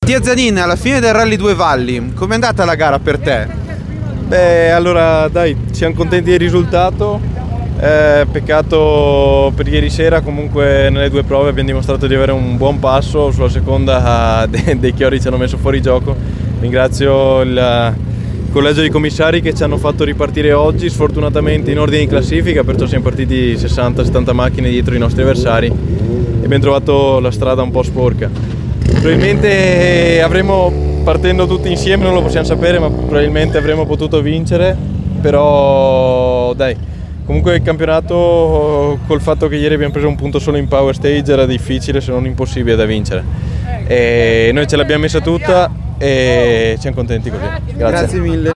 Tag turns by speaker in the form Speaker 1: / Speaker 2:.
Speaker 1: Mattia Zanin, alla fine del Rally Due Valli, com'è andata la gara per te?
Speaker 2: Beh, allora dai, siamo contenti del risultato, peccato per ieri sera, comunque nelle due prove abbiamo dimostrato di avere un buon passo, sulla seconda dei chiodi ci hanno messo fuori gioco. Ringrazio il collegio di commissari che ci hanno fatto ripartire oggi, sfortunatamente in ordine di classifica, perciò siamo partiti 60-70 macchine dietro i nostri avversari e abbiamo trovato la strada un po' sporca. Probabilmente partendo tutti insieme, non lo possiamo sapere, ma probabilmente avremmo potuto vincere, però dai, comunque il campionato, col fatto che ieri abbiamo preso un punto solo in Power Stage, era difficile se non impossibile da vincere, e noi ce l'abbiamo messa tutta e siamo contenti così. Grazie
Speaker 1: Grazie mille.